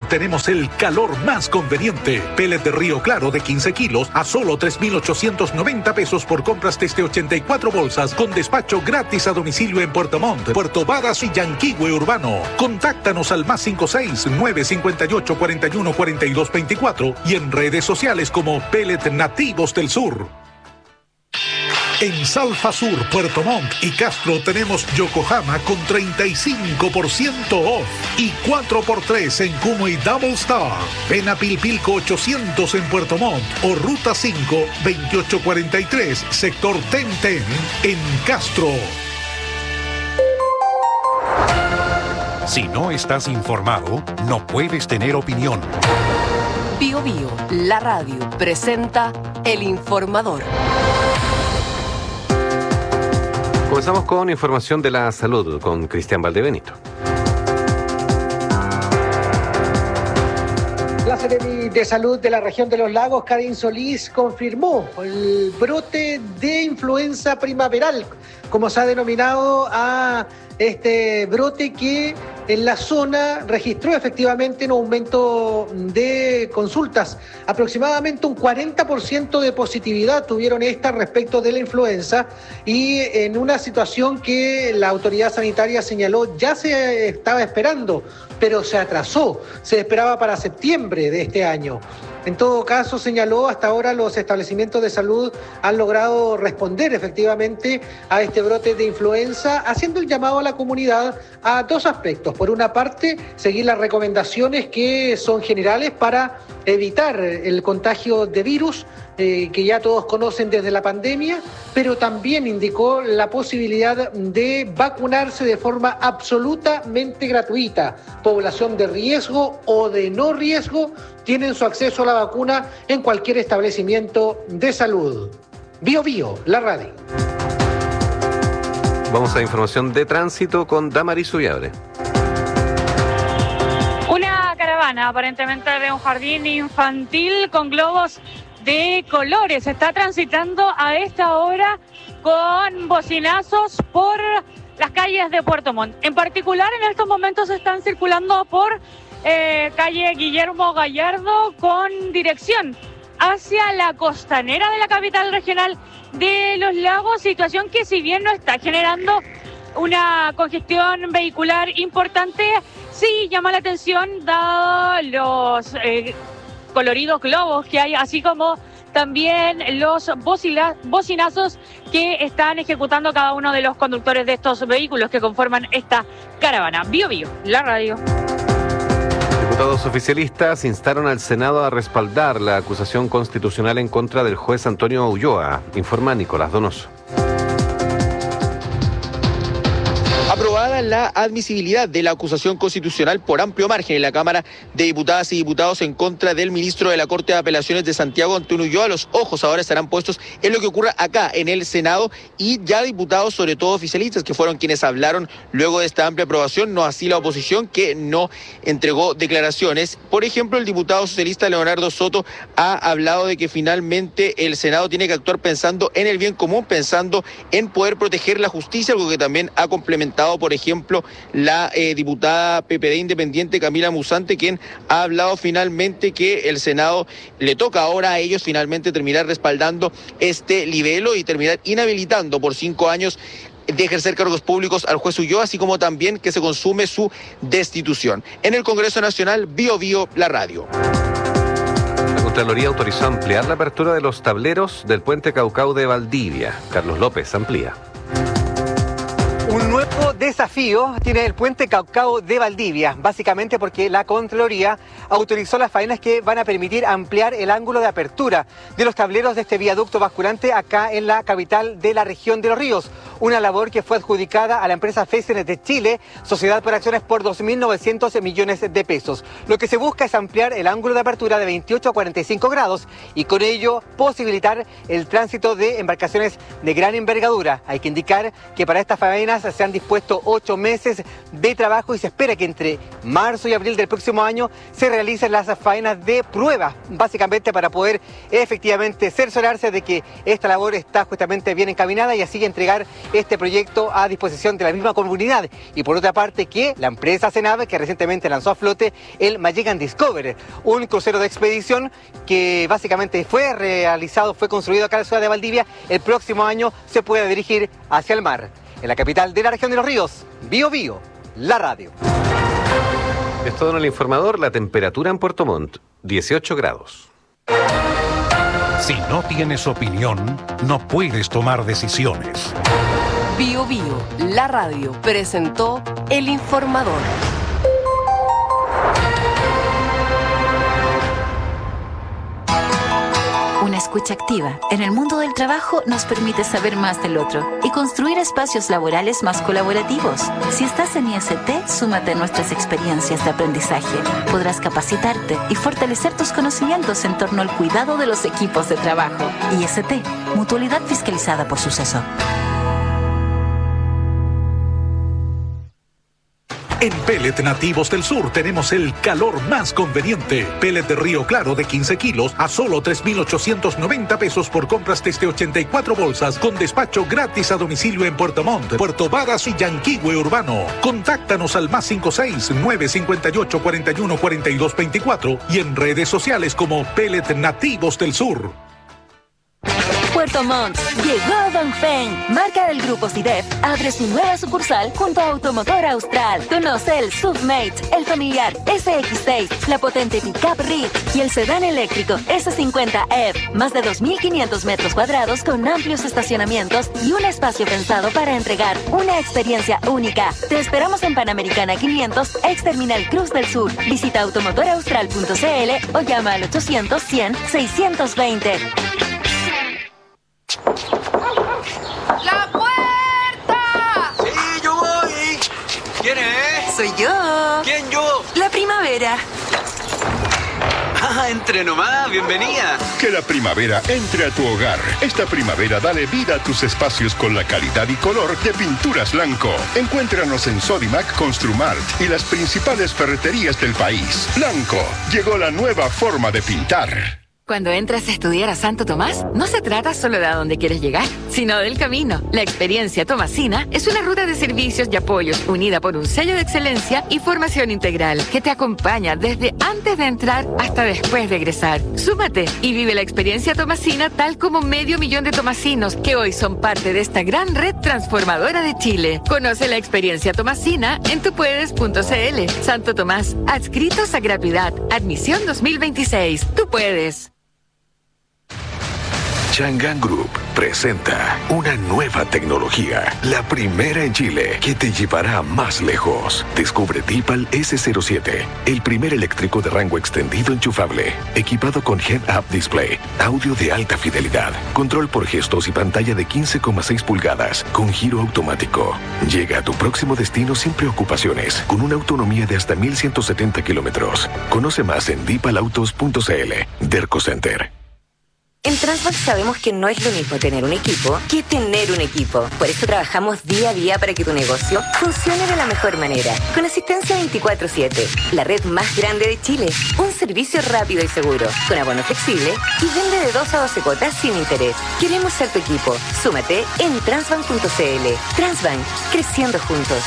tenemos el calor más conveniente. Pellet de Río Claro de 15 kilos a solo 3.890 pesos por compras desde 84 bolsas, con despacho gratis a domicilio en Puerto Montt, Puerto Varas y Yanquihue Urbano. Contáctanos al +56 958 41 42 24 y en redes sociales como Pellet Nativos del Sur. En Salfa Sur, Puerto Montt y Castro tenemos Yokohama con 35% off y 4x3 en Kumu y Double Star. Ven a Pilpilco 800 en Puerto Montt o Ruta 5 2843, sector Tenten en Castro. Si no estás informado, no puedes tener opinión. Bio Bio, la radio, presenta El Informador. Comenzamos con información de la salud con Cristian Valdebenito. La Seremi de Salud de la región de los Lagos, Karin Solís, confirmó el brote de influenza primaveral, como se ha denominado a este brote que en la zona registró efectivamente un aumento de consultas. Aproximadamente un 40% de positividad tuvieron estas respecto de la influenza, y en una situación que la autoridad sanitaria señaló ya se estaba esperando, pero se atrasó, se esperaba para septiembre de este año. En todo caso, señaló, hasta ahora los establecimientos de salud han logrado responder efectivamente a este brote de influenza, haciendo el llamado a la comunidad a dos aspectos. Por una parte, seguir las recomendaciones que son generales para evitar el contagio de virus, que ya todos conocen desde la pandemia, pero también indicó la posibilidad de vacunarse de forma absolutamente gratuita. Población de riesgo o de no riesgo tienen su acceso a la vacuna en cualquier establecimiento de salud. Bio Bio, la radio. Vamos a información de tránsito con Damaris Ullabre. Una caravana aparentemente de un jardín infantil con globos de colores está transitando a esta hora con bocinazos por las calles de Puerto Montt. En particular, en estos momentos están circulando por calle Guillermo Gallardo con dirección hacia la costanera de la capital regional de Los Lagos, situación que, si bien no está generando una congestión vehicular importante, sí llama la atención dado los coloridos globos que hay, así como también los bocinazos que están ejecutando cada uno de los conductores de estos vehículos que conforman esta caravana. Bio Bio, la radio. Diputados oficialistas instaron al Senado a respaldar la acusación constitucional en contra del juez Antonio Ulloa, informa Nicolás Donoso. Aprobada la admisibilidad de la acusación constitucional por amplio margen en la Cámara de Diputadas y Diputados en contra del ministro de la Corte de Apelaciones de Santiago, Antonio Ulloa. Los ojos ahora estarán puestos en lo que ocurra acá en el Senado, y ya diputados, sobre todo oficialistas, que fueron quienes hablaron luego de esta amplia aprobación, no así la oposición, que no entregó declaraciones. Por ejemplo, el diputado socialista Leonardo Soto ha hablado de que finalmente el Senado tiene que actuar pensando en el bien común, pensando en poder proteger la justicia, algo que también ha complementado, por ejemplo, la diputada PPD independiente Camila Musante, quien ha hablado finalmente que el Senado le toca ahora a ellos finalmente terminar respaldando este libelo y terminar inhabilitando por 5 años de ejercer cargos públicos al juez Ulloa, así como también que se consume su destitución. En el Congreso Nacional, Bio Bio, la radio. La Contraloría autorizó ampliar la apertura de los tableros del puente Caucao de Valdivia. Carlos López amplía. Un nuevo desafío tiene el puente Caucao de Valdivia, básicamente porque la Contraloría autorizó las faenas que van a permitir ampliar el ángulo de apertura de los tableros de este viaducto basculante acá en la capital de la región de Los Ríos. Una labor que fue adjudicada a la empresa FESEN de Chile, Sociedad por Acciones, por 2.900 millones de pesos. Lo que se busca es ampliar el ángulo de apertura de 28 a 45 grados y con ello posibilitar el tránsito de embarcaciones de gran envergadura. Hay que indicar que para esta faena faenas se han dispuesto 8 meses de trabajo y se espera que entre marzo y abril del próximo año se realicen las faenas de prueba, básicamente para poder efectivamente cerciorarse de que esta labor está justamente bien encaminada y así entregar este proyecto a disposición de la misma comunidad. Y por otra parte, que la empresa Senave, que recientemente lanzó a flote el Magellan Discoverer, un crucero de expedición que básicamente fue construido acá en la ciudad de Valdivia, el próximo año se puede dirigir hacia el mar. En la capital de la región de los ríos, Bío Bío, la radio. Es todo en el informador. La temperatura en Puerto Montt, 18 grados. Si no tienes opinión, no puedes tomar decisiones. Bío Bío, la radio, presentó El Informador. Una escucha activa en el mundo del trabajo nos permite saber más del otro y construir espacios laborales más colaborativos. Si estás en IST, súmate a nuestras experiencias de aprendizaje. Podrás capacitarte y fortalecer tus conocimientos en torno al cuidado de los equipos de trabajo. IST, mutualidad fiscalizada por Suceso. En Pellet Nativos del Sur tenemos el calor más conveniente. Pellet de Río Claro de 15 kilos a solo 3,890 pesos por compras desde 84 bolsas con despacho gratis a domicilio en Puerto Montt, Puerto Varas y Yanquihue Urbano. Contáctanos al +56 958 41 42 24 y en redes sociales como Pellet Nativos del Sur. Puerto Montt, llegó Dongfeng, marca del grupo CIDEF, abre su nueva sucursal junto a Automotor Austral. Conoce el Submate, el familiar SX6, la potente pickup RIT y el sedán eléctrico S50F. Más de 2.500 metros cuadrados con amplios estacionamientos y un espacio pensado para entregar una experiencia única. Te esperamos en Panamericana 500, ex Terminal Cruz del Sur. Visita automotoraustral.cl o llama al 800-100-620. ¡La puerta! ¡Sí, yo voy! ¿Quién es? Soy yo. ¿Quién yo? La primavera. Ah, entre nomás, bienvenida. Que la primavera entre a tu hogar. Esta primavera dale vida a tus espacios con la calidad y color de Pinturas Blanco. Encuéntranos en Sodimac, Construmart y las principales ferreterías del país. Blanco, llegó la nueva forma de pintar. Cuando entras a estudiar a Santo Tomás, no se trata solo de a dónde quieres llegar, sino del camino. La experiencia tomasina es una ruta de servicios y apoyos unida por un sello de excelencia y formación integral que te acompaña desde antes de entrar hasta después de egresar. Súmate y vive la experiencia tomasina tal como 500,000 de tomasinos que hoy son parte de esta gran red transformadora de Chile. Conoce la experiencia tomasina en tupuedes.cl. Santo Tomás, adscritos a gratuidad. Admisión 2026. Tú puedes. Chang'an Group presenta una nueva tecnología, la primera en Chile, que te llevará más lejos. Descubre Deepal S07, el primer eléctrico de rango extendido enchufable, equipado con Head-Up Display, audio de alta fidelidad, control por gestos y pantalla de 15,6 pulgadas, con giro automático. Llega a tu próximo destino sin preocupaciones, con una autonomía de hasta 1.170 kilómetros. Conoce más en deepalautos.cl. Derco Center. En Transbank sabemos que no es lo mismo tener un equipo que tener un equipo. Por eso trabajamos día a día para que tu negocio funcione de la mejor manera. Con asistencia 24/7, la red más grande de Chile, un servicio rápido y seguro, con abono flexible y vende de 2 a 12 cuotas sin interés. Queremos ser tu equipo. Súmate en transbank.cl. Transbank, creciendo juntos.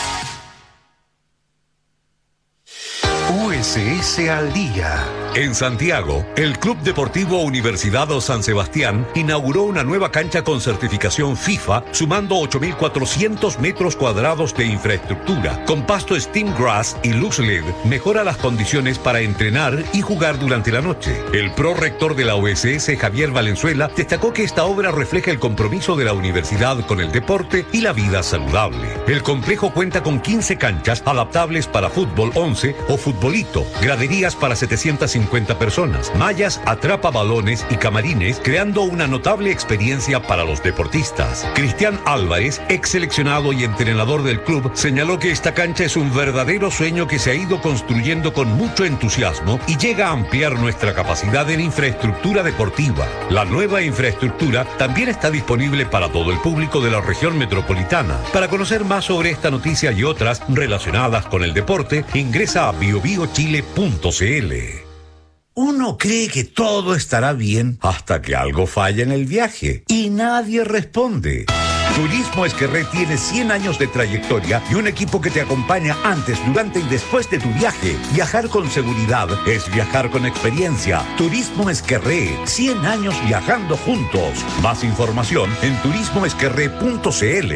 USS al día. En Santiago, el Club Deportivo Universidad San Sebastián inauguró una nueva cancha con certificación FIFA, sumando 8.400 metros cuadrados de infraestructura. Con pasto Steam Grass y Lux LED, mejora las condiciones para entrenar y jugar durante la noche. El prorector de la USS, Javier Valenzuela, destacó que esta obra refleja el compromiso de la universidad con el deporte y la vida saludable. El complejo cuenta con 15 canchas adaptables para fútbol 11 o futbolito, concierto, graderías para 750 personas, mallas, atrapa balones y camarines, creando una notable experiencia para los deportistas. Cristian Álvarez, ex seleccionado y entrenador del club, señaló que esta cancha es un verdadero sueño que se ha ido construyendo con mucho entusiasmo y llega a ampliar nuestra capacidad en infraestructura deportiva. La nueva infraestructura también está disponible para todo el público de la región metropolitana. Para conocer más sobre esta noticia y otras relacionadas con el deporte, ingresa a biobiochile.cl. Uno cree que todo estará bien hasta que algo falla en el viaje y nadie responde. Turismo Esquerré tiene 100 años de trayectoria y un equipo que te acompaña antes, durante y después de tu viaje. Viajar con seguridad es viajar con experiencia. Turismo Esquerré, 100 años viajando juntos. Más información en turismoesquerré.cl.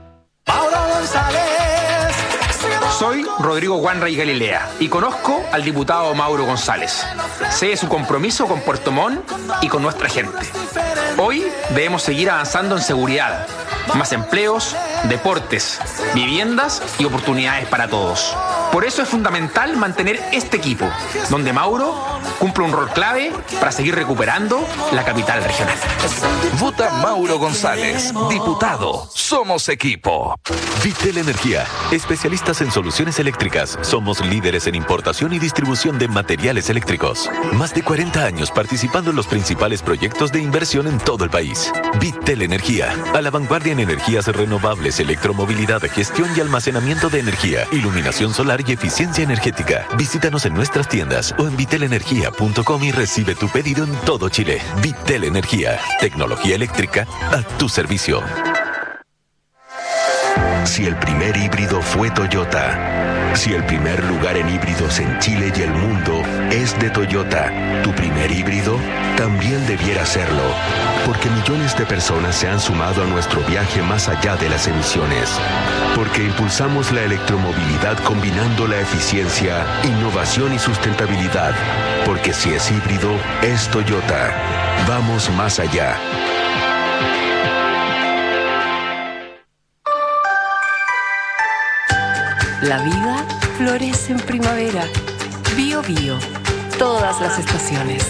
Soy Rodrigo Guanray Galilea y conozco al diputado Mauro González. Sé de su compromiso con Puerto Montt y con nuestra gente. Hoy debemos seguir avanzando en seguridad, más empleos, deportes, viviendas y oportunidades para todos. Por eso es fundamental mantener este equipo, donde Mauro cumple un rol clave para seguir recuperando la capital regional. Vota Mauro González, diputado. Somos equipo. Vitel Energía, especialistas en soluciones eléctricas. Somos líderes en importación y distribución de materiales eléctricos. Más de 40 años participando en los principales proyectos de inversión en todo el país. Vitel Energía, a la vanguardia en energías renovables, electromovilidad, gestión y almacenamiento de energía, iluminación solar y eficiencia energética. Visítanos en nuestras tiendas o en vitelenergia.com y recibe tu pedido en todo Chile. Vitel Energía, tecnología eléctrica a tu servicio. Si el primer híbrido fue Toyota, si el primer lugar en híbridos en Chile y el mundo es de Toyota, tu primer híbrido también debiera serlo, porque millones de personas se han sumado a nuestro viaje más allá de las emisiones, porque impulsamos la electromovilidad combinando la eficiencia, innovación y sustentabilidad, porque si es híbrido, es Toyota. Vamos más allá. La vida florece en primavera. Bio Bio. Todas las estaciones.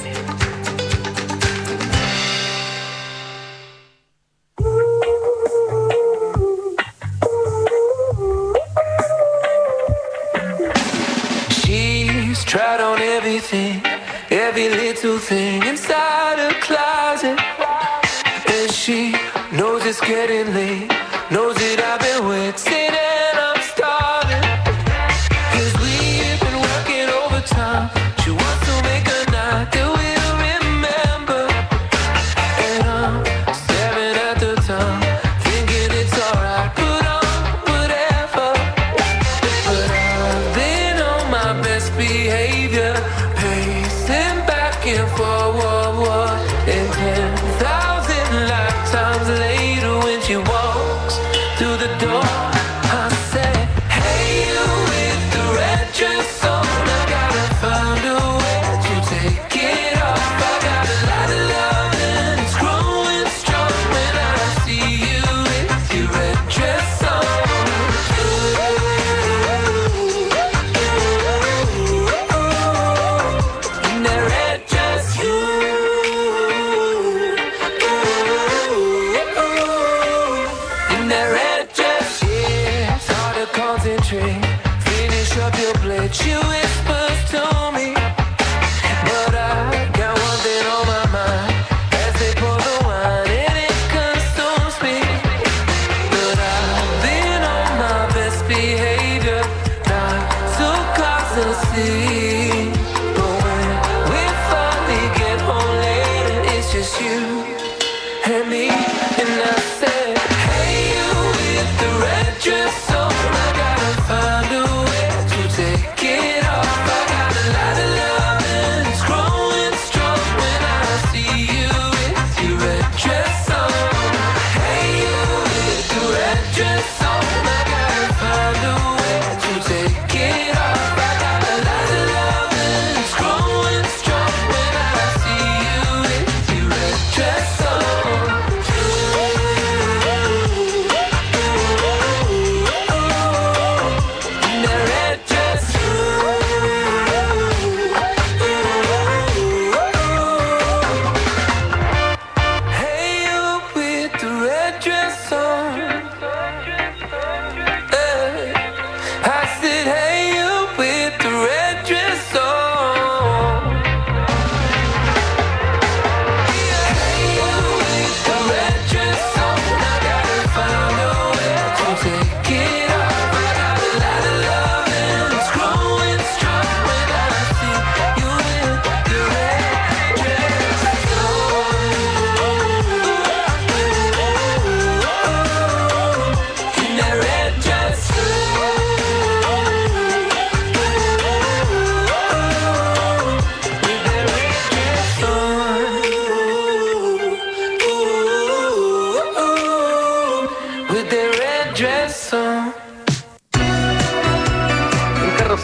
She's tried on everything, every little thing inside her closet. And she knows it's getting late, knows that I've been waiting and I'm starving. Cause we've been working overtime. She wants to make a night that we'll remember. And I'm staring at the time, thinking it's alright, put on whatever. But I've been on my best behavior, pacing back and forward. And 10,000 lifetimes later when she walks through the door,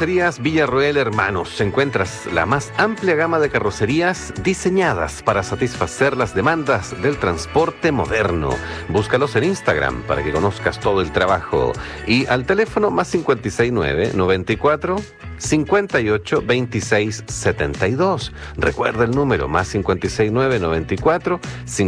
Carrocerías Villarroel Hermanos. Encuentras la más amplia gama de carrocerías diseñadas para satisfacer las demandas del transporte moderno. Búscalos en Instagram para que conozcas todo el trabajo. Y al teléfono más 569 94 58 26 72. Recuerda el número más 569 94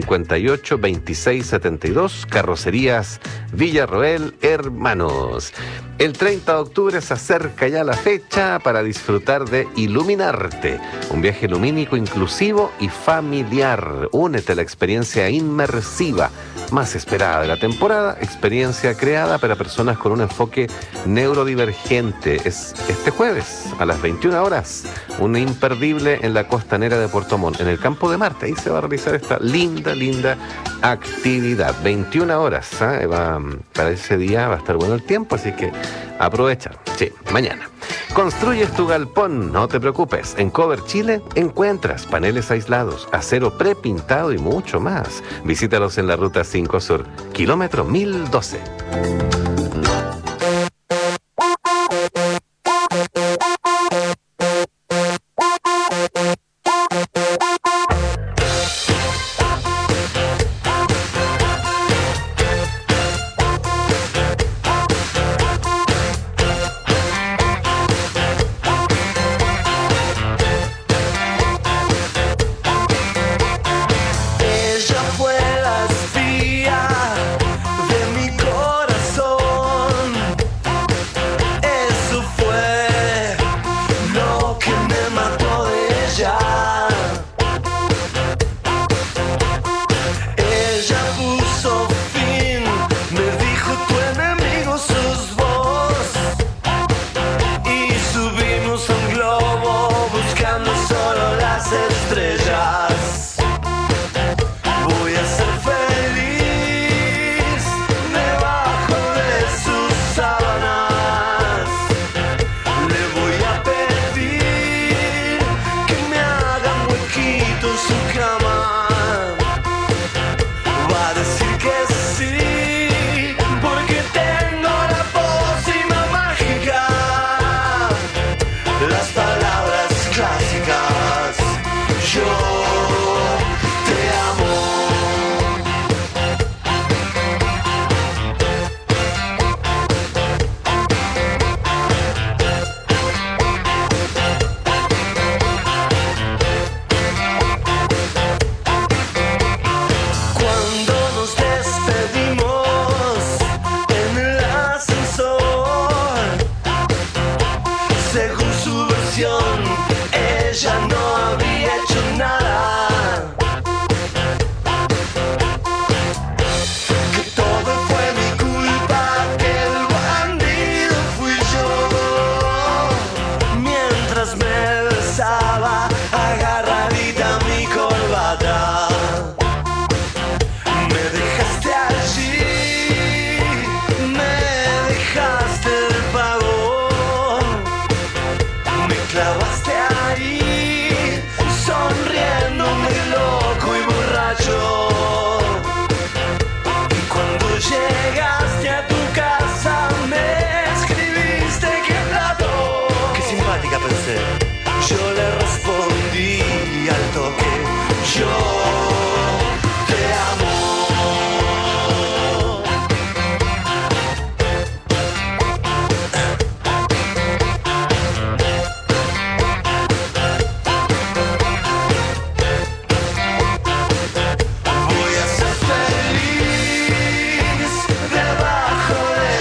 58 26 72. Carrocerías Villarroel Hermanos. El 30 de octubre se acerca ya la fecha para disfrutar de Iluminarte, un viaje lumínico inclusivo y familiar. Únete a la experiencia inmersiva más esperada de la temporada, experiencia creada para personas con un enfoque neurodivergente. Es este jueves a las 21 horas, un imperdible en la costanera de Puerto Montt, en el Campo de Marte. Ahí se va a realizar esta linda actividad. 21 horas, ¿eh? Para ese día va a estar bueno el tiempo, así que aprovecha. Sí, mañana. Construyes tu galpón, no te preocupes. En Cover Chile encuentras paneles aislados, acero prepintado y mucho más. Visítalos en la Ruta 5 Sur, kilómetro 1012.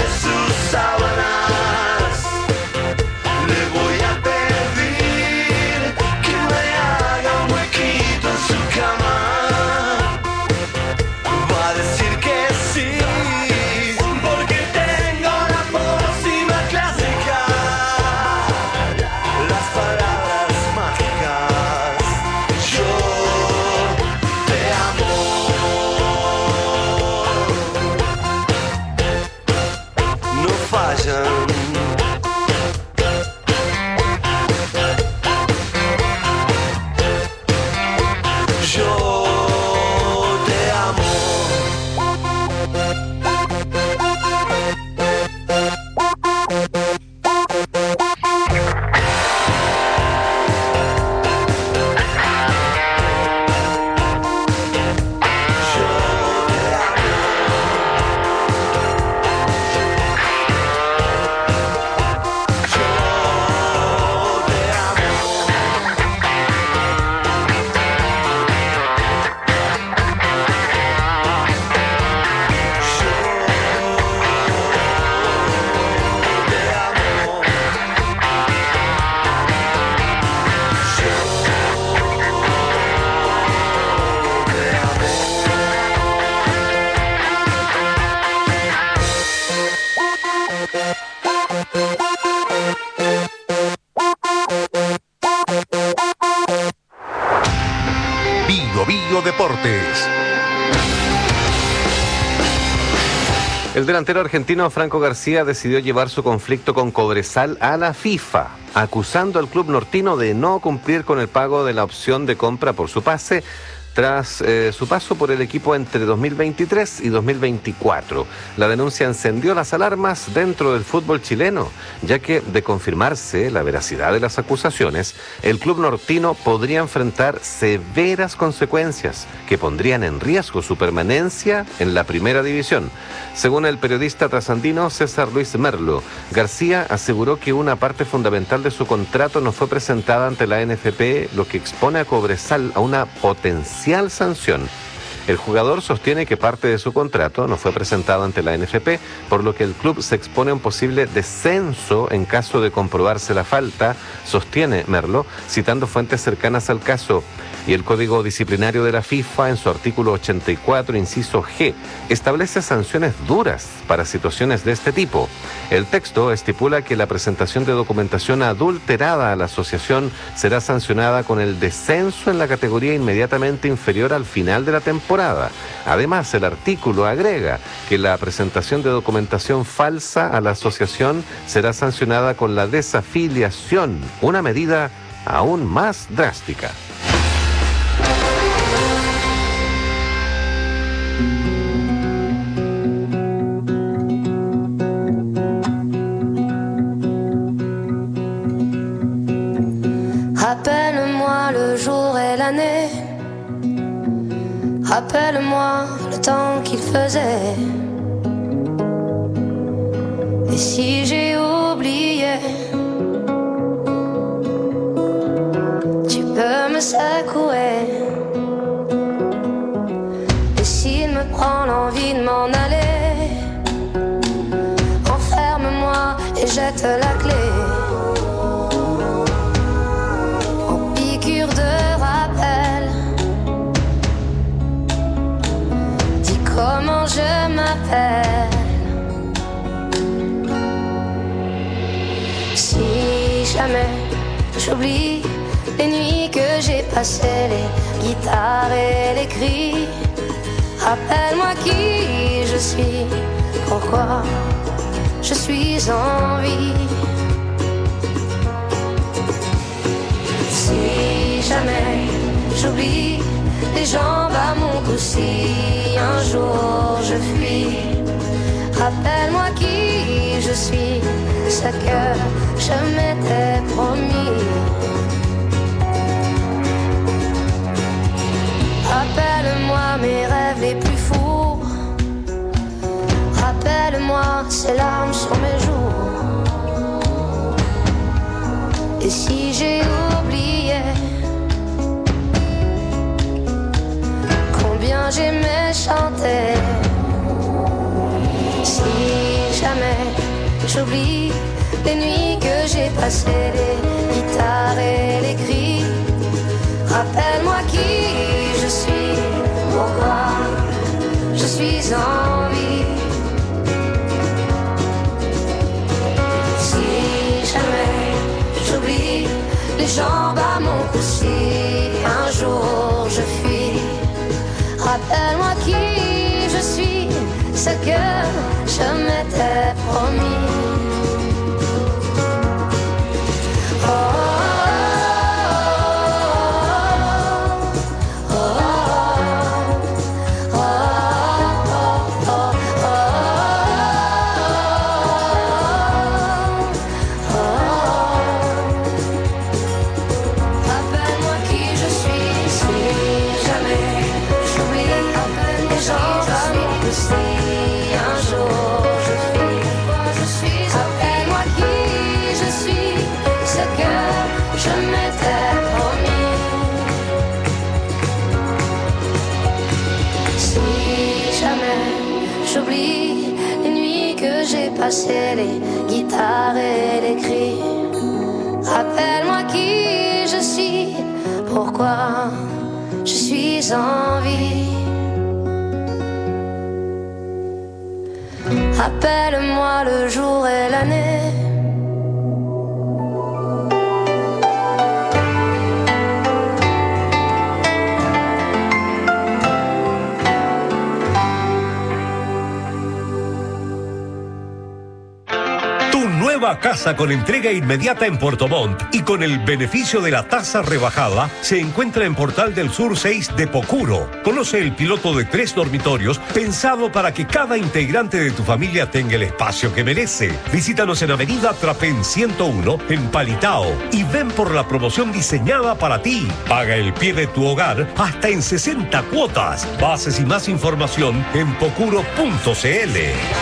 Le voy a pedir Bio Deportes. El delantero argentino Franco García decidió llevar su conflicto con Cobresal a la FIFA, acusando al club nortino de no cumplir con el pago de la opción de compra por su pase tras su paso por el equipo entre 2023 y 2024. La denuncia encendió las alarmas dentro del fútbol chileno, ya que de confirmarse la veracidad de las acusaciones, el club nortino podría enfrentar severas consecuencias que pondrían en riesgo su permanencia en la primera división. Según el periodista trasandino César Luis Merlo, García aseguró que una parte fundamental de su contrato no fue presentada ante la NFP, lo que expone a Cobresal a una potencial sanción. El jugador sostiene que parte de su contrato no fue presentado ante la NFP, por lo que el club se expone a un posible descenso en caso de comprobarse la falta, sostiene Merlo, citando fuentes cercanas al caso. Y el Código Disciplinario de la FIFA, en su artículo 84, inciso G, establece sanciones duras para situaciones de este tipo. El texto estipula que la presentación de documentación adulterada a la asociación será sancionada con el descenso en la categoría inmediatamente inferior al final de la temporada. Además, el artículo agrega que la presentación de documentación falsa a la asociación será sancionada con la desafiliación, una medida aún más drástica. Rappelle-moi le jour et l'année. Rappelle-moi le temps qu'il faisait. Et si j'ai oublié, tu peux me secouer. Et s'il me prend l'envie de m'en aller, enferme-moi et jette la clé. Comment je m'appelle? Si jamais j'oublie les nuits que j'ai passées, les guitares et les cris, rappelle-moi qui je suis, pourquoi je suis en vie. Si jamais j'oublie les jambes à mon cou, si un jour je fuis, rappelle-moi qui je suis, ce que je m'étais promis. Rappelle-moi mes rêves les plus fous, rappelle-moi ces larmes sur mes joues. Et si j'ai oublié combien j'aimais chanter, si jamais j'oublie les nuits que j'ai passées, les guitares et les cris, rappelle-moi qui je suis, pourquoi je suis en vie. Si jamais j'oublie les jambes à mon cou, si un jour je fuis, rappelle-moi qui je suis, ce que je m'étais promis. Oh, oh, oh, oh, oh, oh, oh. Rappelle-moi qui je suis, si jamais j'oublie les jambes à mon cou, si un jour je fuis, rappelle-moi qui je suis, ce que je m'étais promis. Si jamais j'oublie les nuits que j'ai passées, les guitares et les cris, rappelle-moi qui je suis, pourquoi je suis en vie. Rappelle-moi le jour et l'année. nueva casa con entrega inmediata en Puerto Montt y con el beneficio de la tasa rebajada se encuentra en Portal del Sur 6 de Pocuro. Conoce el piloto de 3 dormitorios pensado para que cada integrante de tu familia tenga el espacio que merece. Visítanos en Avenida Trapén 101 en Palitao y ven por la promoción diseñada para ti. Paga el pie de tu hogar hasta en 60 cuotas. Bases y más información en pocuro.cl.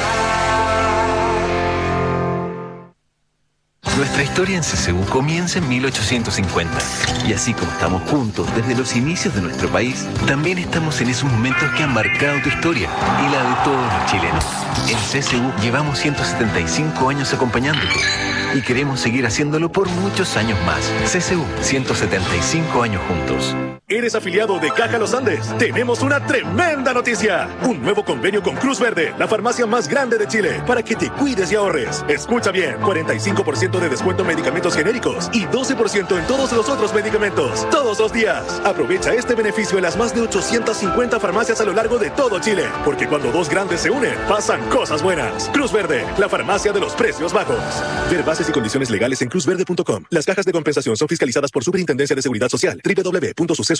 Nuestra historia en CCU comienza en 1850. Y así como estamos juntos desde los inicios de nuestro país, también estamos en esos momentos que han marcado tu historia y la de todos los chilenos. En CCU llevamos 175 años acompañándote y queremos seguir haciéndolo por muchos años más. CCU, 175 años juntos. ¿Eres afiliado de Caja Los Andes? Tenemos una tremenda noticia. Un nuevo convenio con Cruz Verde, la farmacia más grande de Chile, para que te cuides y ahorres. Escucha bien, 45% de descuento en medicamentos genéricos y 12% en todos los otros medicamentos, todos los días. Aprovecha este beneficio en las más de 850 farmacias a lo largo de todo Chile, porque cuando dos grandes se unen, pasan cosas buenas. Cruz Verde, la farmacia de los precios bajos. Ver bases y condiciones legales en cruzverde.com. Las cajas de compensación son fiscalizadas por Superintendencia de Seguridad Social. www.suceso.cl.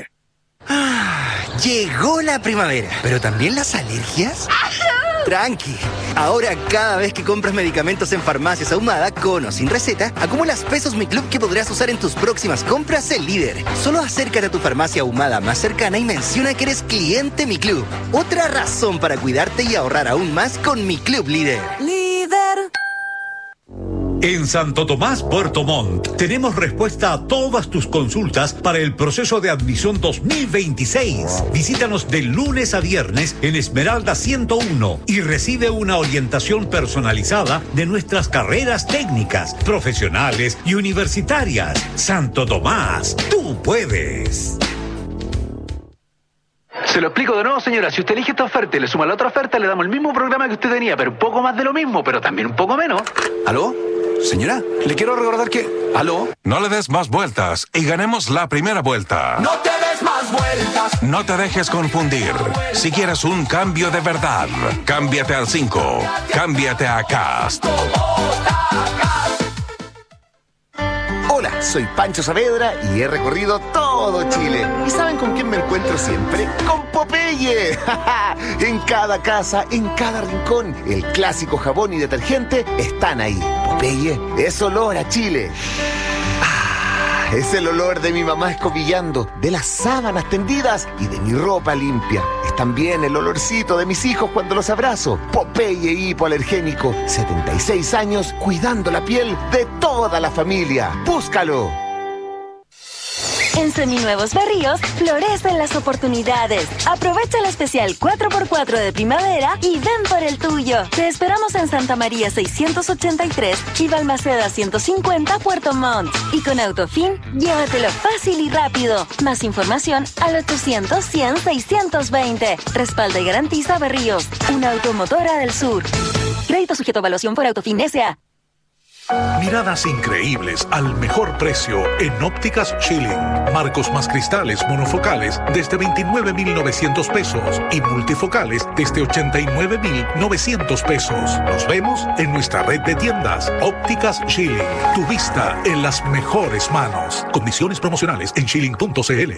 Llegó la primavera, pero también las alergias. Tranqui, ahora cada vez que compras medicamentos en Farmacias Ahumada, con o sin receta, acumulas pesos Mi Club que podrás usar en tus próximas compras en Líder. Solo acércate a tu farmacia ahumada más cercana y menciona que eres cliente Mi Club. Otra razón para cuidarte y ahorrar aún más con Mi Club Líder. Líder. En Santo Tomás, Puerto Montt, tenemos respuesta a todas tus consultas para el proceso de admisión 2026. Visítanos de lunes a viernes en Esmeralda 101 y recibe una orientación personalizada de nuestras carreras técnicas, profesionales y universitarias. Santo Tomás, tú puedes. Se lo explico de nuevo, señora. Si usted elige esta oferta y le suma la otra oferta, le damos el mismo programa que usted tenía, pero un poco más de lo mismo, pero también un poco menos. ¿Aló? Señora, le quiero recordar que... ¿Aló? No le des más vueltas y ganemos la primera vuelta. No te des más vueltas. No te dejes confundir. Si quieres un cambio de verdad, cámbiate al 5. Cámbiate a Cast. Hola, soy Pancho Saavedra y he recorrido todo Chile. ¿Y saben con quién me encuentro siempre? ¡Con Popeye! En cada casa, en cada rincón, el clásico jabón y detergente están ahí. Popeye es olor a Chile. Es el olor de mi mamá escobillando, de las sábanas tendidas y de mi ropa limpia. Es también el olorcito de mis hijos cuando los abrazo. Popeye hipoalergénico, 76 años cuidando la piel de toda la familia. ¡Búscalo! En Seminuevos Berríos florecen las oportunidades. Aprovecha el especial 4x4 de primavera y ven por el tuyo. Te esperamos en Santa María 683 y Balmaceda 150 Puerto Montt. Y con Autofin, llévatelo fácil y rápido. Más información al 800-100-620. Respalda y garantiza Berríos, una automotora del sur. Crédito sujeto a evaluación por Autofin S.A. Miradas increíbles al mejor precio en Ópticas Schilling. Marcos más cristales monofocales desde 29.900 pesos y multifocales desde 89.900 pesos. Nos vemos en nuestra red de tiendas Ópticas Schilling. Tu vista en las mejores manos. Condiciones promocionales en schilling.cl.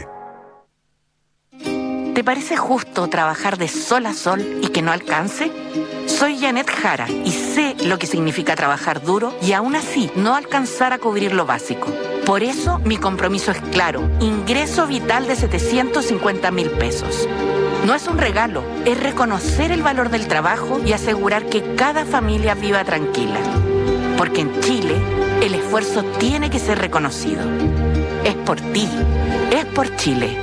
¿Te parece justo trabajar de sol a sol y que no alcance? Soy Janet Jara y sé lo que significa trabajar duro y aún así no alcanzar a cubrir lo básico. Por eso mi compromiso es claro, ingreso vital de 750.000 pesos. No es un regalo, es reconocer el valor del trabajo y asegurar que cada familia viva tranquila. Porque en Chile, el esfuerzo tiene que ser reconocido. Es por ti, es por Chile.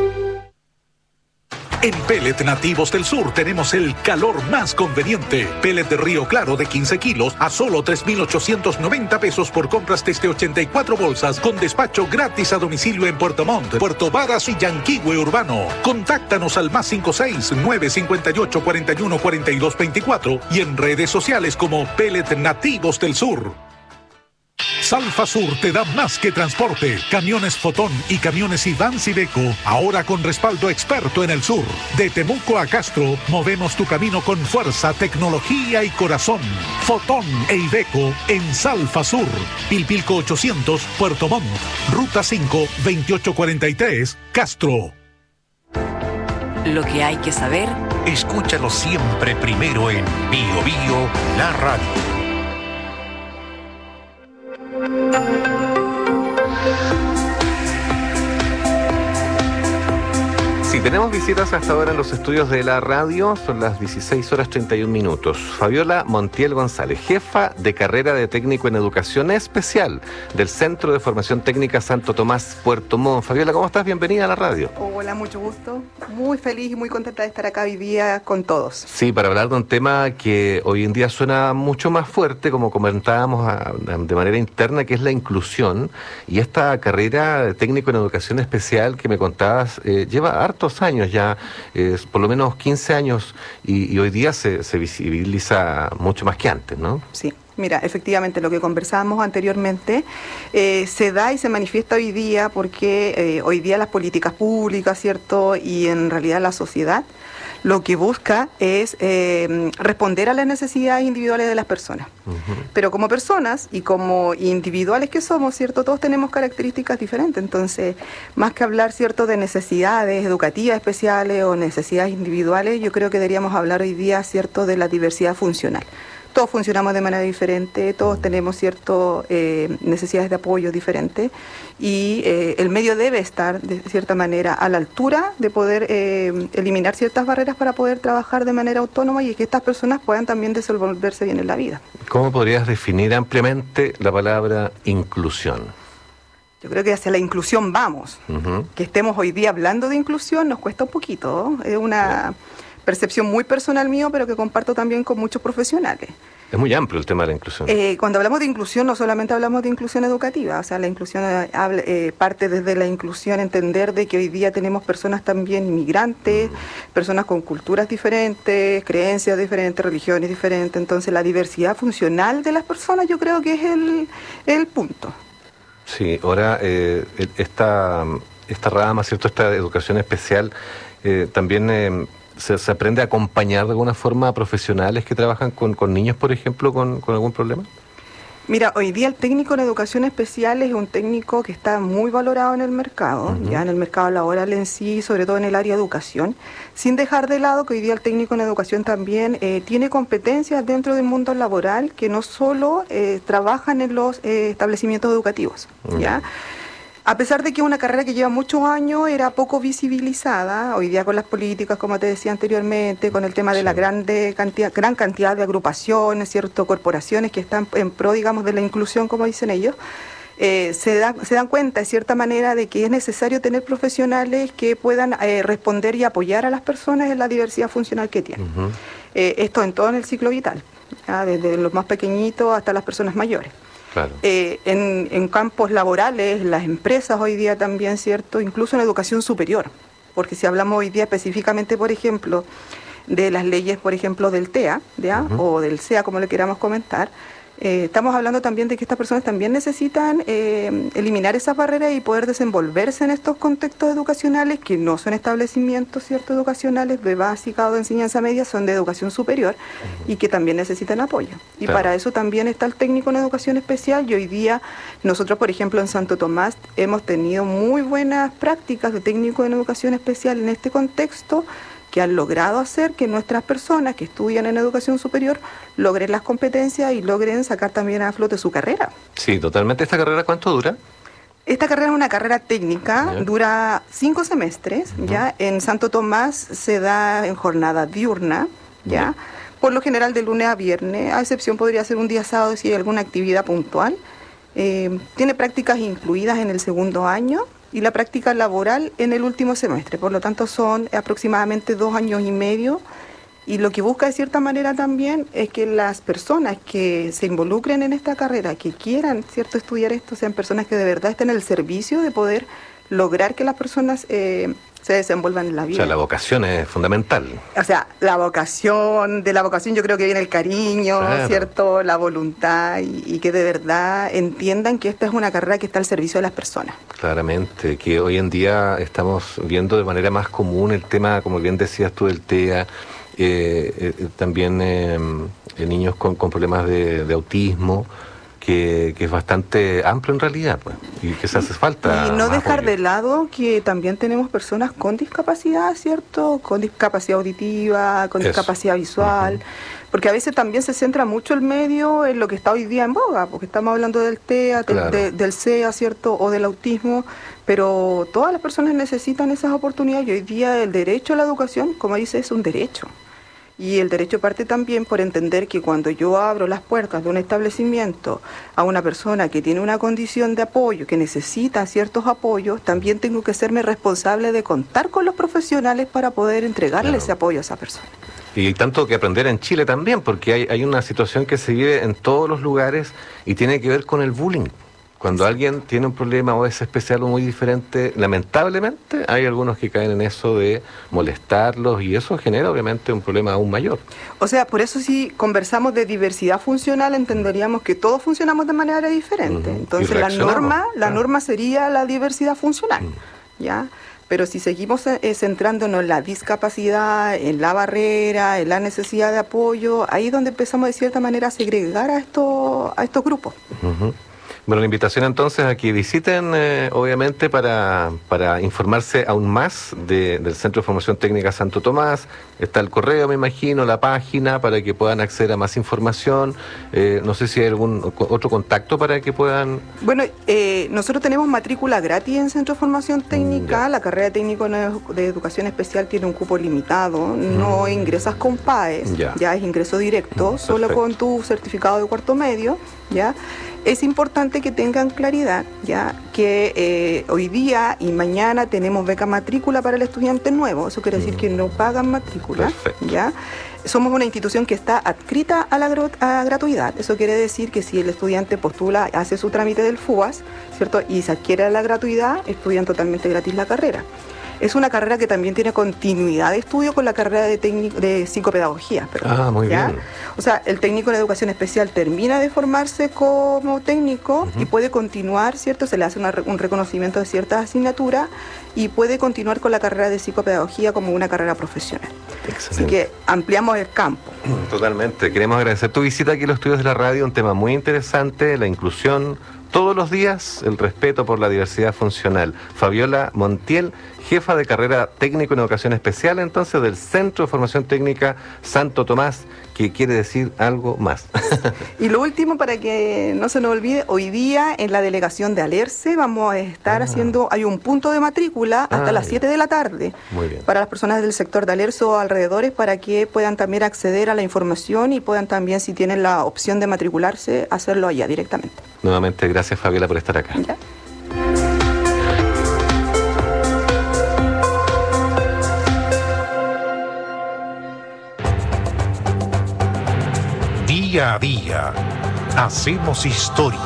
En Pellet Nativos del Sur tenemos el calor más conveniente. Pellet de Río Claro de 15 kilos a solo 3.890 pesos por compras desde 84 bolsas con despacho gratis a domicilio en Puerto Montt, Puerto Varas y Yanquihue Urbano. Contáctanos al +56 958 41 42 24 y en redes sociales como Pellet Nativos del Sur. Salfa Sur te da más que transporte. Camiones Fotón y camiones Ivans Iveco, ahora con respaldo experto en el sur. De Temuco a Castro, movemos tu camino con fuerza, tecnología y corazón. Fotón e Iveco en Salfa Sur. Pilpilco 800, Puerto Montt. Ruta 5, 2843, Castro. Lo que hay que saber. Escúchalo siempre primero en Bio Bio, la radio. Sí, tenemos visitas hasta ahora en los estudios de la radio, son las 16:31. Fabiola Montiel González, jefa de carrera de técnico en educación especial del Centro de Formación Técnica Santo Tomás, Puerto Montt. Fabiola, ¿cómo estás? Bienvenida a la radio. Hola, mucho gusto. Muy feliz y muy contenta de estar acá hoy día con todos. Sí, para hablar de un tema que hoy en día suena mucho más fuerte, como comentábamos de manera interna, que es la inclusión. Y esta carrera de técnico en educación especial que me contabas lleva hartos años ya, por lo menos 15 años, y hoy día se visibiliza mucho más que antes, ¿no? Sí. Mira, efectivamente, lo que conversábamos anteriormente se da y se manifiesta hoy día porque hoy día las políticas públicas, ¿cierto? Y en realidad la sociedad lo que busca es responder a las necesidades individuales de las personas. Pero como personas y como individuales que somos, ¿cierto? Todos tenemos características diferentes. Entonces, más que hablar, ¿cierto?, de necesidades educativas especiales o necesidades individuales, yo creo que deberíamos hablar hoy día, ¿cierto?, de la diversidad funcional. Todos funcionamos de manera diferente, todos tenemos ciertas necesidades de apoyo diferentes y el medio debe estar de cierta manera a la altura de poder eliminar ciertas barreras para poder trabajar de manera autónoma y que estas personas puedan también desenvolverse bien en la vida. ¿Cómo podrías definir ampliamente la palabra inclusión? Yo creo que hacia la inclusión vamos. Que estemos hoy día hablando de inclusión nos cuesta un poquito, es una percepción muy personal mío, pero que comparto también con muchos profesionales. Es muy amplio el tema de la inclusión. Cuando hablamos de inclusión, no solamente hablamos de inclusión educativa, o sea, la inclusión parte desde la inclusión, entender de que hoy día tenemos personas también inmigrantes, personas con culturas diferentes, creencias diferentes, religiones diferentes, entonces la diversidad funcional de las personas yo creo que es el punto. Sí, ahora esta rama, ¿cierto?, esta educación especial también... ¿Se aprende a acompañar de alguna forma a profesionales que trabajan con niños, por ejemplo, con algún problema? Mira, hoy día el técnico en educación especial es un técnico que está muy valorado en el mercado, ya en el mercado laboral en sí, sobre todo en el área de educación, sin dejar de lado que hoy día el técnico en educación también tiene competencias dentro del mundo laboral que no solo trabajan en los establecimientos educativos, ¿ya? A pesar de que es una carrera que lleva muchos años, era poco visibilizada, hoy día con las políticas, como te decía anteriormente, con el tema de la gran cantidad de agrupaciones, ¿cierto?, corporaciones que están en pro, digamos, de la inclusión, como dicen ellos, se dan cuenta, de cierta manera, de que es necesario tener profesionales que puedan responder y apoyar a las personas en la diversidad funcional que tienen. Esto en todo en el ciclo vital, ¿ya? Desde los más pequeñitos hasta las personas mayores. Claro. En campos laborales, las empresas hoy día también, ¿cierto?, incluso en educación superior, porque si hablamos hoy día específicamente, por ejemplo, de las leyes, por ejemplo, del TEA, ¿ya? O del SEA, como le queramos comentar, estamos hablando también de que estas personas también necesitan eliminar esas barreras y poder desenvolverse en estos contextos educacionales que no son establecimientos, ¿cierto?, educacionales de básica o de enseñanza media, son de educación superior y que también necesitan apoyo. Y para eso también está el técnico en educación especial y hoy día nosotros, por ejemplo, en Santo Tomás hemos tenido muy buenas prácticas de técnico en educación especial en este contexto, que han logrado hacer que nuestras personas que estudian en educación superior logren las competencias y logren sacar también a flote su carrera. Sí, totalmente. ¿Esta carrera cuánto dura? Esta carrera es una carrera técnica, dura 5 semestres, ¿ya? En Santo Tomás se da en jornada diurna, ¿ya? Por lo general de lunes a viernes, a excepción podría ser un día sábado si hay alguna actividad puntual. Tiene prácticas incluidas en el segundo año y la práctica laboral en el último semestre, por lo tanto son aproximadamente 2 años y medio, y lo que busca de cierta manera también es que las personas que se involucren en esta carrera, que quieran, ¿cierto?, estudiar esto, sean personas que de verdad estén en el servicio de poder lograr que las personas se desenvuelvan en la vida. O sea, la vocación es fundamental. O sea, de la vocación yo creo que viene el cariño, Claro. ¿cierto? La voluntad y que de verdad entiendan que esta es una carrera que está al servicio de las personas. Claramente, que hoy en día estamos viendo de manera más común el tema, como bien decías tú, del TEA, también niños con problemas de autismo, que es bastante amplio en realidad, pues, y que se hace falta. Y no más dejar apoyo. de lado que también tenemos personas con discapacidad, ¿cierto? Con discapacidad auditiva, con Eso. discapacidad visual, porque a veces también se centra mucho el medio en lo que está hoy día en boga, porque estamos hablando del TEA, Claro. del CEA, ¿cierto? O del autismo, pero todas las personas necesitan esas oportunidades y hoy día el derecho a la educación, como dice, es un derecho. Y el derecho parte también por entender que cuando yo abro las puertas de un establecimiento a una persona que tiene una condición de apoyo, que necesita ciertos apoyos, también tengo que serme responsable de contar con los profesionales para poder entregarle Claro. ese apoyo a esa persona. Y hay tanto que aprender en Chile también, porque hay una situación que se vive en todos los lugares y tiene que ver con el bullying. Cuando alguien tiene un problema o es especial o muy diferente, lamentablemente hay algunos que caen en eso de molestarlos y eso genera obviamente un problema aún mayor. O sea, por eso si conversamos de diversidad funcional, entenderíamos que todos funcionamos de manera diferente. Entonces Y la reaccionamos, norma sería la diversidad funcional, ¿ya? Pero si seguimos centrándonos en la discapacidad, en la barrera, en la necesidad de apoyo, ahí es donde empezamos de cierta manera a segregar a estos grupos. Ujú. Bueno, la invitación entonces a que visiten, obviamente, para informarse aún más del Centro de Formación Técnica Santo Tomás. Está el correo, me imagino, la página, para que puedan acceder a más información. No sé si hay algún otro contacto para que puedan... Bueno, nosotros tenemos matrícula gratis en Centro de Formación Técnica. La carrera de técnico de educación especial tiene un cupo limitado. No ingresas con PAES, ya es ingreso directo, solo con tu certificado de cuarto medio, ¿ya? Es importante que tengan claridad, ya que hoy día y mañana tenemos beca matrícula para el estudiante nuevo. Eso quiere decir que no pagan matrícula, ya. Somos una institución que está adscrita a la gratuidad. Eso quiere decir que si el estudiante postula, hace su trámite del FUAS, ¿cierto? Y se adquiere la gratuidad, estudian totalmente gratis la carrera. Es una carrera que también tiene continuidad de estudio con la carrera de psicopedagogía. Ah, muy ¿ya? bien. O sea, el técnico en educación especial termina de formarse como técnico y puede continuar, ¿cierto? Se le hace un reconocimiento de ciertas asignaturas y puede continuar con la carrera de psicopedagogía como una carrera profesional. Así que ampliamos el campo. Totalmente. Queremos agradecer tu visita aquí a los estudios de la radio, un tema muy interesante, la inclusión todos los días, el respeto por la diversidad funcional. Fabiola Montiel, jefa de carrera técnico en educación especial, entonces, del Centro de Formación Técnica Santo Tomás, que quiere decir algo más. Y lo último, para que no se nos olvide, hoy día en la delegación de Alerce vamos a estar haciendo, hay un punto de matrícula hasta las 7 de la tarde. Muy bien. Para las personas del sector de Alerce o alrededores, para que puedan también acceder a la información y puedan también, si tienen la opción de matricularse, hacerlo allá directamente. Nuevamente, gracias Fabiola por estar acá. ¿Ya? Día a día, hacemos historia.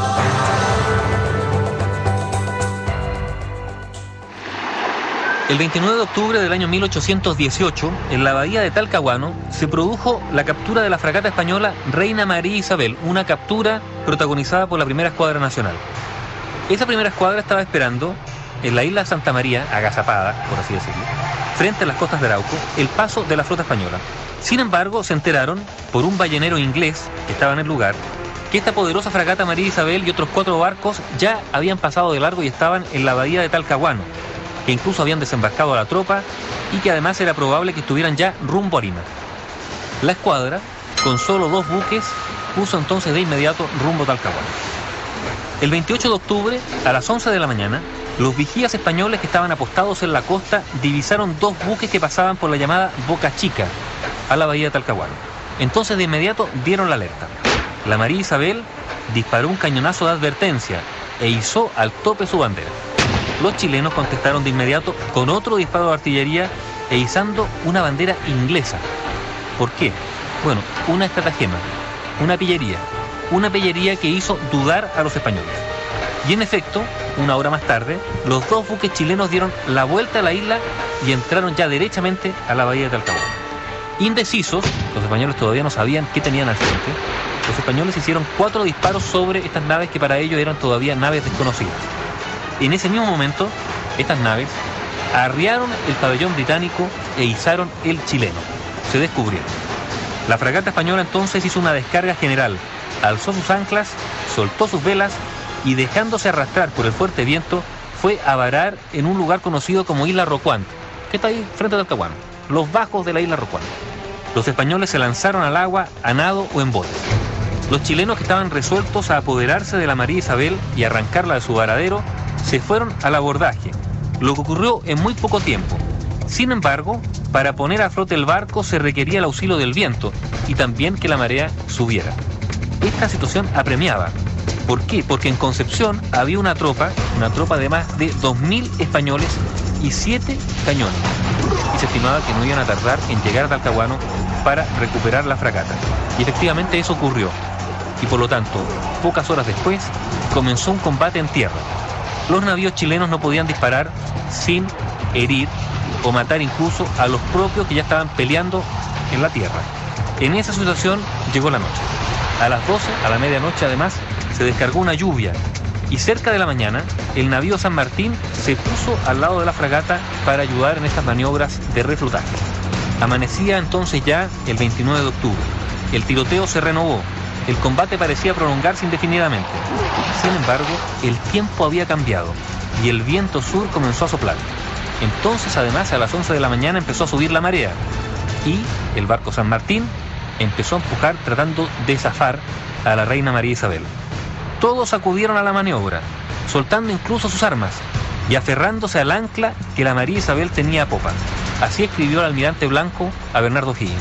El 29 de octubre del año 1818, en la bahía de Talcahuano, se produjo la captura de la fragata española Reina María Isabel, una captura protagonizada por la primera escuadra nacional. Esa primera escuadra estaba esperando en la isla Santa María, agazapada, por así decirlo, frente a las costas de Arauco, el paso de la flota española. Sin embargo, se enteraron, por un ballenero inglés que estaba en el lugar, que esta poderosa fragata María Isabel y otros 4 barcos ya habían pasado de largo y estaban en la bahía de Talcahuano, que incluso habían desembarcado a la tropa y que además era probable que estuvieran ya rumbo a Lima. La escuadra, con solo 2 buques, puso entonces de inmediato rumbo a Talcahuano. El 28 de octubre, a las 11 de la mañana, los vigías españoles que estaban apostados en la costa divisaron 2 buques que pasaban por la llamada Boca Chica, a la bahía de Talcahuano. Entonces de inmediato dieron la alerta. La María Isabel disparó un cañonazo de advertencia e izó al tope su bandera. Los chilenos contestaron de inmediato con otro disparo de artillería e izando una bandera inglesa. ¿Por qué? Bueno, una estratagema, una pillería que hizo dudar a los españoles. Y en efecto, una hora más tarde, los dos buques chilenos dieron la vuelta a la isla y entraron ya derechamente a la bahía de Talcahuano. Indecisos, los españoles todavía no sabían qué tenían al frente. Los españoles hicieron 4 disparos sobre estas naves que para ellos eran todavía naves desconocidas. En ese mismo momento, estas naves arriaron el pabellón británico e izaron el chileno. Se descubrieron. La fragata española entonces hizo una descarga general, alzó sus anclas, soltó sus velas y dejándose arrastrar por el fuerte viento, fue a varar en un lugar conocido como Isla Rocuant, que está ahí frente a Talcahuano, los bajos de la Isla Rocuant. Los españoles se lanzaron al agua a nado o en botes. Los chilenos, que estaban resueltos a apoderarse de la María Isabel y arrancarla de su varadero, se fueron al abordaje, lo que ocurrió en muy poco tiempo. Sin embargo, para poner a flote el barco se requería el auxilio del viento y también que la marea subiera. Esta situación apremiaba. ¿Por qué? Porque en Concepción había una tropa de más de 2.000 españoles y 7 cañones. Y se estimaba que no iban a tardar en llegar a Talcahuano para recuperar la fragata. Y efectivamente eso ocurrió. Y por lo tanto, pocas horas después, comenzó un combate en tierra. Los navíos chilenos no podían disparar sin herir o matar incluso a los propios que ya estaban peleando en la tierra. En esa situación llegó la noche. A las 12, a la medianoche además, se descargó una lluvia y cerca de la mañana el navío San Martín se puso al lado de la fragata para ayudar en estas maniobras de reflotaje. Amanecía entonces ya el 29 de octubre. El tiroteo se renovó. El combate parecía prolongarse indefinidamente. Sin embargo, el tiempo había cambiado y el viento sur comenzó a soplar. Entonces, además, a las 11 de la mañana empezó a subir la marea y el barco San Martín empezó a empujar tratando de zafar a la reina María Isabel. Todos acudieron a la maniobra, soltando incluso sus armas y aferrándose al ancla que la María Isabel tenía a popa. Así escribió el almirante Blanco a Bernardo Higgins.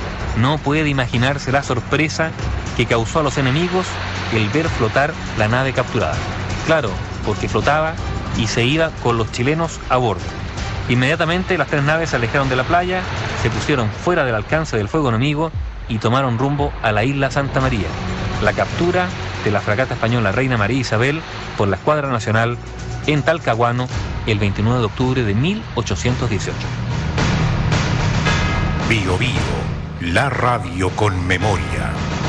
No puede imaginarse la sorpresa que causó a los enemigos el ver flotar la nave capturada. Claro, porque flotaba y se iba con los chilenos a bordo. Inmediatamente las 3 naves se alejaron de la playa, se pusieron fuera del alcance del fuego enemigo y tomaron rumbo a la isla Santa María. La captura de la fragata española Reina María Isabel por la Escuadra Nacional en Talcahuano el 29 de octubre de 1818. Bio Bio, la radio con memoria.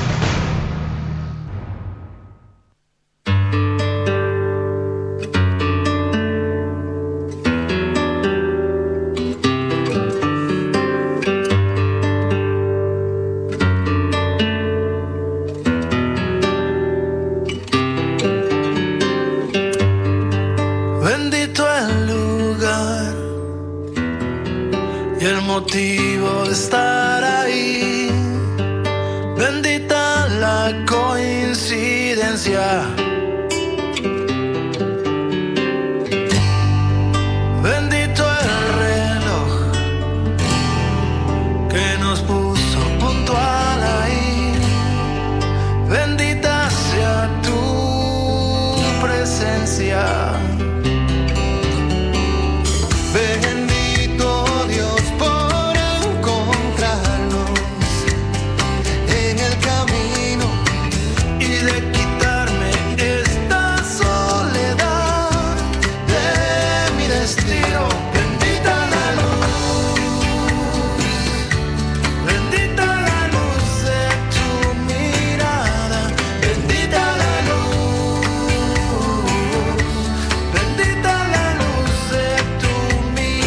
Bendito el lugar y el motivo de estar ahí. Bendita la coincidencia. Bendito el reloj que nos puso puntual ahí. Bendita sea tu presencia. Bendito Dios por encontrarnos en el camino y de quitarme esta soledad de mi destino. Bendita la luz de tu mirada. Bendita la luz de tu mirada.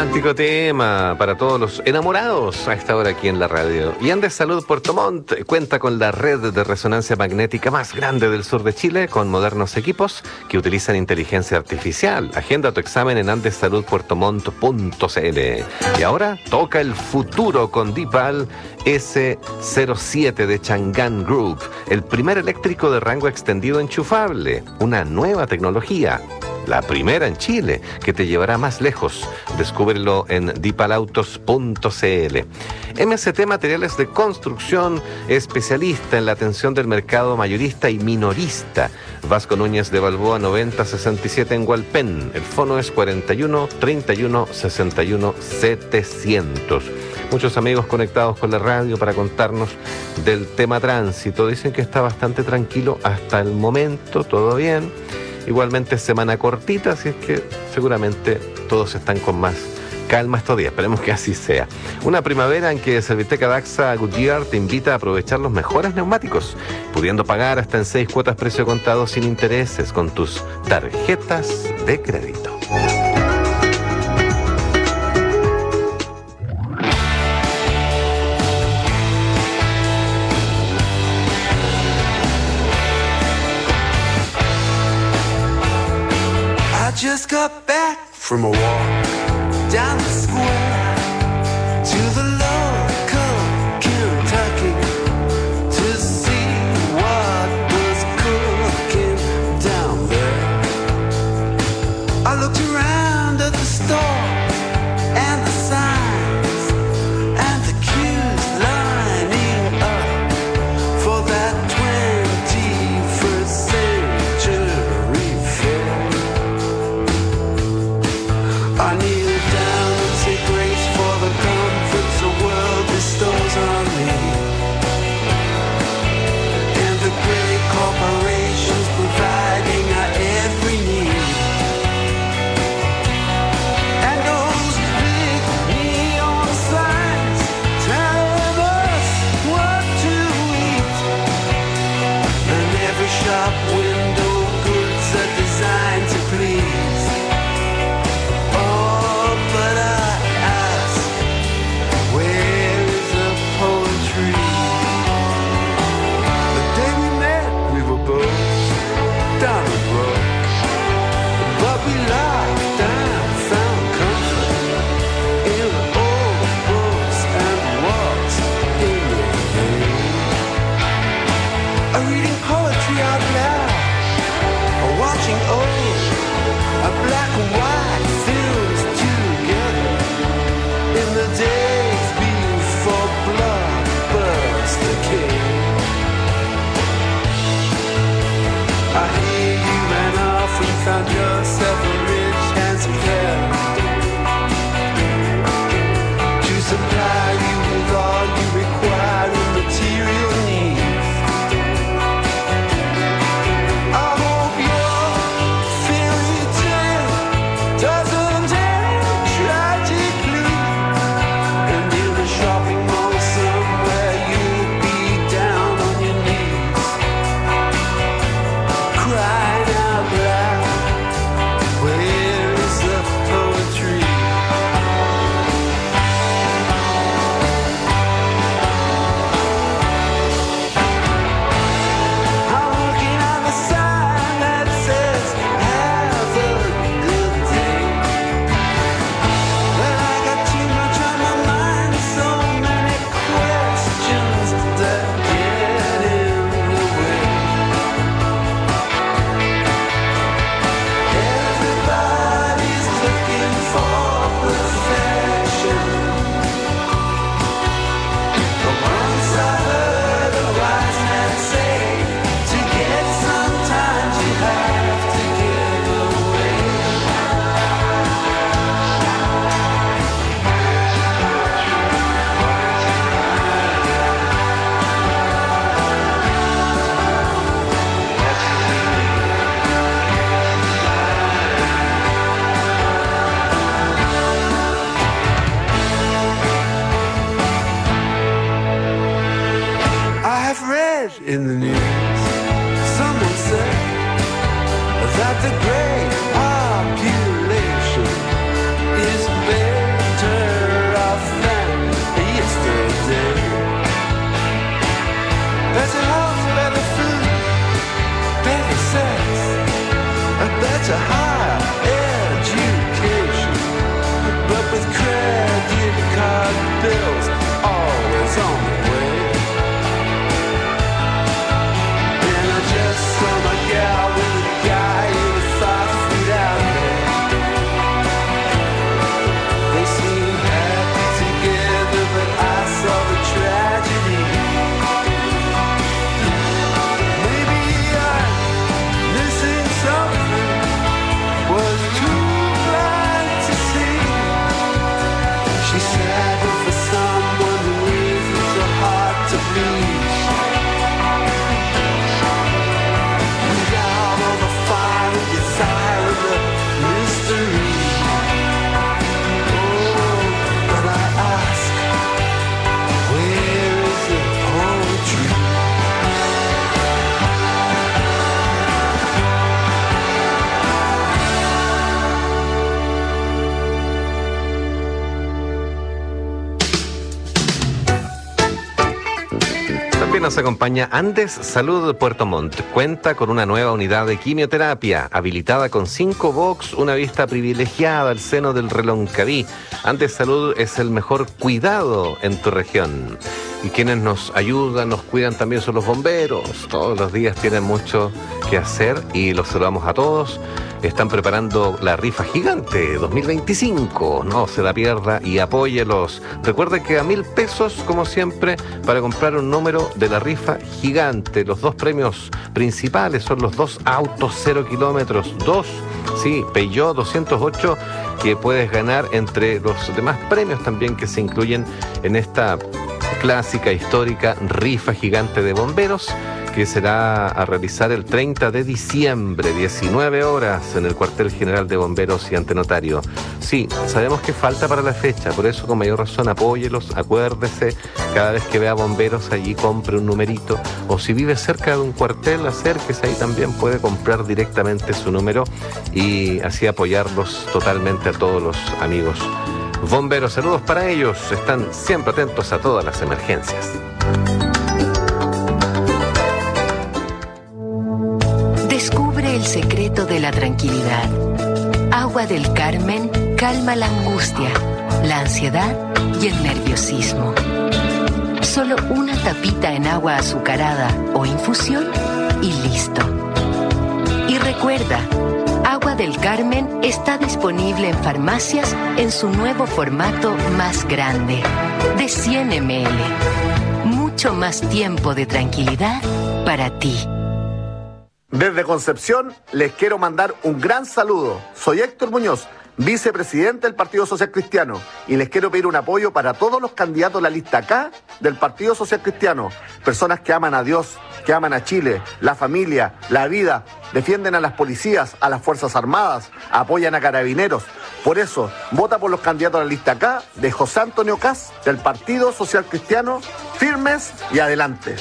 Romántico tema para todos los enamorados a esta hora aquí en la radio. Y Andes Salud Puerto Montt cuenta con la red de resonancia magnética más grande del sur de Chile, con modernos equipos que utilizan inteligencia artificial. Agenda tu examen en andessaludpuertomont.cl. Y ahora toca el futuro con Dipal S07 de Chang'an Group, el primer eléctrico de rango extendido enchufable, una nueva tecnología. La primera en Chile, que te llevará más lejos. Descúbrelo en dipalautos.cl. MCT Materiales de Construcción, especialista en la atención del mercado mayorista y minorista. Vasco Núñez de Balboa 9067 en Hualpén. El fono es 41 31 61 700. Muchos amigos conectados con la radio para contarnos del tema tránsito. Dicen que está bastante tranquilo hasta el momento, todo bien. Igualmente semana cortita, así es que seguramente todos están con más calma estos días. Esperemos que así sea. Una primavera en que Serviteca Daxa Goodyear te invita a aprovechar los mejores neumáticos, pudiendo pagar hasta en 6 cuotas precio contado sin intereses con tus tarjetas de crédito. Just got back from a walk down the square to the local Kentucky to see what was cooking down there. I looked around at the stores and the signs and the queues lining up for that 21st century fair. I kneel down and say grace for the comforts the world bestows on me, and the great corporations providing our every need, and those big neon signs telling us what to eat, and every shop window goods are designed to please. But I ask, where is the poetry? The day we met, we were both down the road, but we laughed and found comfort in the old books and walks in the rain. Reading poetry out loud, watching old black and white films in the days before Blockbuster came. I hear you ran off and found yourself a rich, handsome girl to supply you with all you require in material needs. I hope your fairy tale doesn't end tragically. Shopping mall somewhere, you'll be down on your knees, crying out loud, where is the poetry? I'm looking at the sign that says, have a good day, but I got too much on my mind. So many questions that get in the way. Everybody's looking for perfection, but once I heard a wise man say, to get sometimes you have to give away. I have read in the news, someone said that the great population is bare. to higher education, but with credit card bills always on the way. And I just saw my gal with a guy in a fast food outlet. They seem happy together, but I saw the tragedy. Maybe I'm missing something, was too blind to see. She said for someone who isn't so hard to please. Without all the fire and desire and the mystery. Oh, but I ask, where is the poetry? También nos acompaña Andes Salud Puerto Montt. Cuenta con una nueva unidad de quimioterapia, habilitada con 5 box, una vista privilegiada al seno del Reloncaví. Andes Salud es el mejor cuidado en tu región. Y quienes nos ayudan, nos cuidan también son los bomberos. Todos los días tienen mucho que hacer y los saludamos a todos. Están preparando la rifa gigante 2025. No se la pierda y apóyelos. Recuerde que a 1.000 pesos, como siempre, para comprar un número de la rifa gigante. Los 2 premios principales son los 2 autos 0 kilómetros. 2, sí, Peugeot 208, que puedes ganar entre los demás premios también que se incluyen en esta clásica, histórica rifa gigante de bomberos, que será a realizar el 30 de diciembre, 19 horas, en el cuartel general de bomberos y ante notario. Sí, sabemos que falta para la fecha, por eso con mayor razón apóyelos, acuérdese, cada vez que vea bomberos allí compre un numerito, o si vive cerca de un cuartel, acérquese ahí también, puede comprar directamente su número y así apoyarlos totalmente a todos los amigos bomberos. Saludos para ellos, están siempre atentos a todas las emergencias. Descubre el secreto de la tranquilidad. Agua del Carmen calma la angustia, la ansiedad y el nerviosismo. Solo una tapita en agua azucarada o infusión y listo. Y recuerda, Agua del Carmen está disponible en farmacias en su nuevo formato más grande, de 100 ml. Mucho más tiempo de tranquilidad para ti. Desde Concepción les quiero mandar un gran saludo. Soy Héctor Muñoz, vicepresidente del Partido Social Cristiano, y les quiero pedir un apoyo para todos los candidatos de la lista K del Partido Social Cristiano. Personas que aman a Dios, que aman a Chile, la familia, la vida, defienden a las policías, a las Fuerzas Armadas, apoyan a carabineros. Por eso, vota por los candidatos de la lista K de José Antonio Caz del Partido Social Cristiano. Firmes y adelante.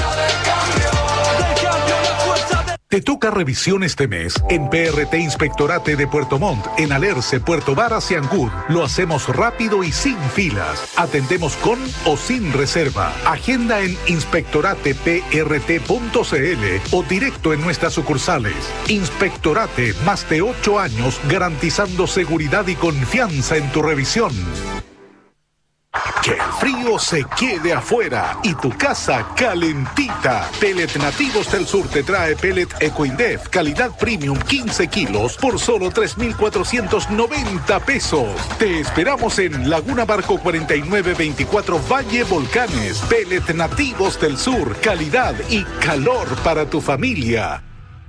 Te toca revisión este mes en PRT Inspectorate de Puerto Montt, en Alerce, Puerto Varas y Ancud. Lo hacemos rápido y sin filas. Atendemos con o sin reserva. Agenda en inspectorateprt.cl o directo en nuestras sucursales. Inspectorate, más de 8 años garantizando seguridad y confianza en tu revisión. Que el frío se quede afuera y tu casa calentita. Pellet Nativos del Sur te trae pellet Ecoindef, calidad premium 15 kilos por solo 3,490 pesos. Te esperamos en Laguna Barco 4924 Valle Volcanes. Pellet Nativos del Sur, calidad y calor para tu familia.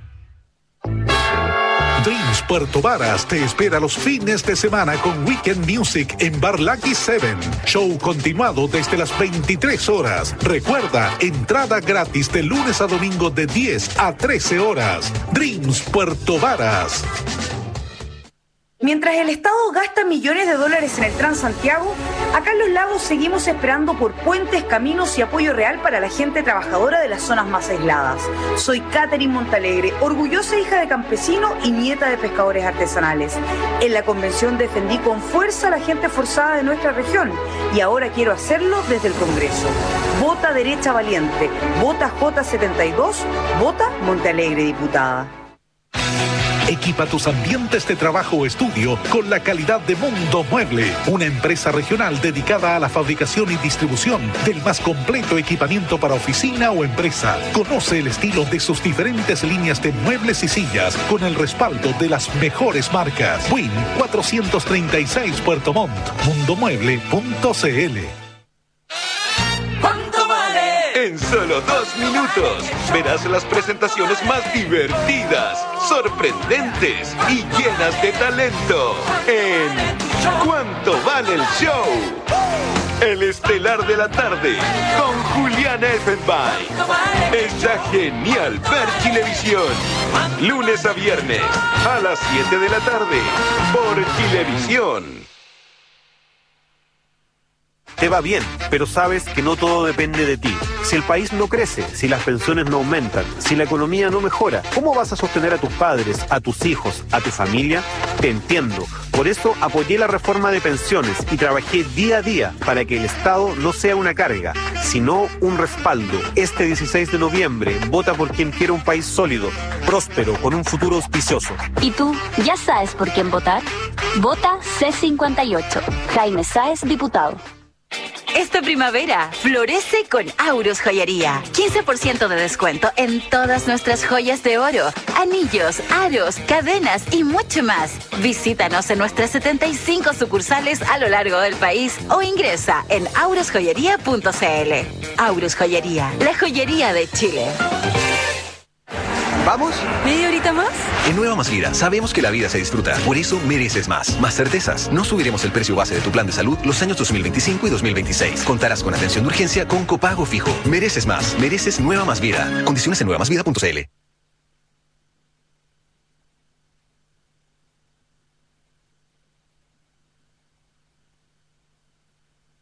Dreams Puerto Varas te espera los fines de semana con Weekend Music en Bar Lucky 7. Show continuado desde las 23 horas. Recuerda, entrada gratis de lunes a domingo de 10 a 13 horas. Dreams Puerto Varas. Mientras el Estado gasta millones de dólares en el Transantiago, acá en Los Lagos seguimos esperando por puentes, caminos y apoyo real para la gente trabajadora de las zonas más aisladas. Soy Catherine Montalegre, orgullosa hija de campesino y nieta de pescadores artesanales. En la convención defendí con fuerza a la gente forzada de nuestra región y ahora quiero hacerlo desde el Congreso. Vota derecha valiente, vota J72, vota Montalegre diputada. Equipa tus ambientes de trabajo o estudio con la calidad de Mundo Mueble, una empresa regional dedicada a la fabricación y distribución del más completo equipamiento para oficina o empresa. Conoce el estilo de sus diferentes líneas de muebles y sillas con el respaldo de las mejores marcas. Win 436 Puerto Montt. Mundomueble.cl. ¿Cuánto vale? En solo 2 minutos verás las presentaciones más divertidas, sorprendentes y llenas de talento en ¿Cuánto vale el show? El estelar de la tarde con Juliana Effenbein. Está genial ver Chilevisión. Lunes a viernes a las 7 de la tarde por Chilevisión. Te va bien, pero sabes que no todo depende de ti. Si el país no crece, si las pensiones no aumentan, si la economía no mejora, ¿cómo vas a sostener a tus padres, a tus hijos, a tu familia? Te entiendo. Por eso apoyé la reforma de pensiones y trabajé día a día para que el Estado no sea una carga, sino un respaldo. Este 16 de noviembre, vota por quien quiera un país sólido, próspero, con un futuro auspicioso. ¿Y tú, ya sabes por quién votar? Vota C58. Jaime Sáez, diputado. Esta primavera, florece con Aurus Joyería. 15% de descuento en todas nuestras joyas de oro, anillos, aros, cadenas y mucho más. Visítanos en nuestras 75 sucursales a lo largo del país o ingresa en aurusjoyería.cl. Aurus Joyería, la joyería de Chile. ¿Vamos? ¿Media horita más? En Nueva Más Vida sabemos que la vida se disfruta. Por eso mereces más. Más certezas. No subiremos el precio base de tu plan de salud los años 2025 y 2026. Contarás con atención de urgencia con copago fijo. Mereces más. Mereces Nueva Más Vida. Condiciones en nuevamásvida.cl.